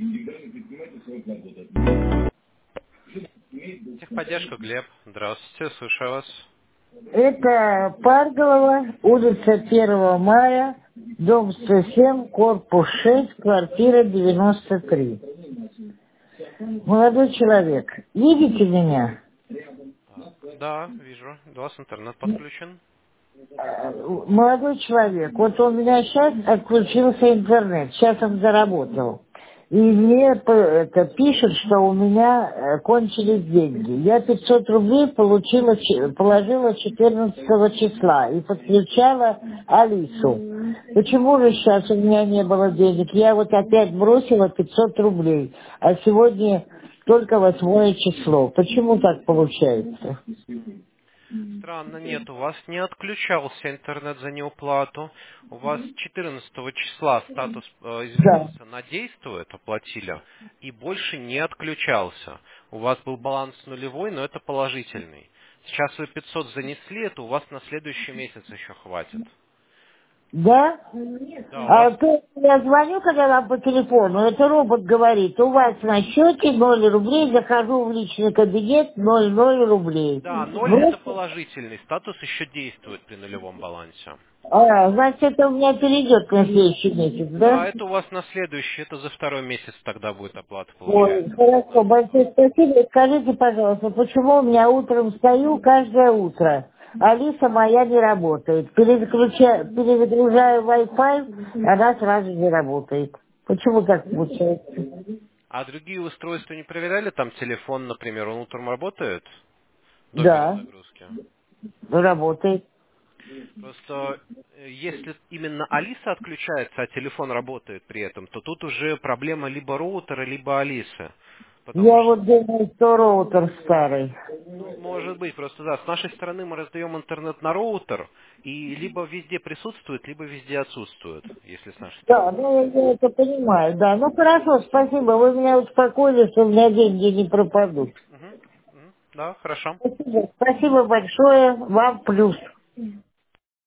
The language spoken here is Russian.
Техподдержка, Глеб. Здравствуйте, слушаю вас. Это Парголова, улица 1 мая, дом 107, корпус 6, квартира 93. Молодой человек, видите меня? Да, вижу. У вас интернет подключен. Молодой человек, вот у меня сейчас отключился интернет, сейчас он заработал. И мне это пишут, что у меня кончились деньги. Я 500 рублей положила 14 числа и подключала Алису. Почему же сейчас у меня не было денег? Я вот опять бросила 500 рублей, а сегодня только 8 число. Почему так получается? Странно, нет, у вас не отключался интернет за неуплату. У вас 14 числа статус Да. изменился на действует, оплатили, и больше не отключался. У вас был баланс нулевой, но это положительный. Сейчас вы 500 занесли, это у вас на следующий месяц еще хватит. Да? Да, у вас... А то я звоню, когда вам по телефону, это робот говорит, у вас на счете 0 рублей, захожу в личный кабинет, 0 рублей. Да, ноль это Просто, положительный, статус еще действует при нулевом балансе. значит, это у меня перейдет на следующий месяц, Да, да? это у вас на следующий, это за второй месяц тогда будет оплата Ой, получается. хорошо, большое спасибо. Скажите, пожалуйста, почему у меня утром встаю каждое утро? Алиса моя не работает. Перезагружаю Wi-Fi, она сразу не работает. Почему так получается? А другие устройства не проверяли? Там телефон, например, он утром работает до Да, перезагрузки? работает. Просто если именно Алиса отключается, а телефон работает при этом, то тут уже проблема либо роутера, либо Алисы. Потому Я что, вот думаю, что роутер старый. ну, может быть, просто да, с нашей стороны мы раздаем интернет на роутер, и либо везде присутствует, либо везде отсутствует, если с нашей Да, стороны ну проверять. я это понимаю, да. Ну хорошо, спасибо. Вы меня успокоили, что у меня деньги не пропадут. Мгм, мгм. Да, хорошо. Спасибо, спасибо большое. Вам плюс.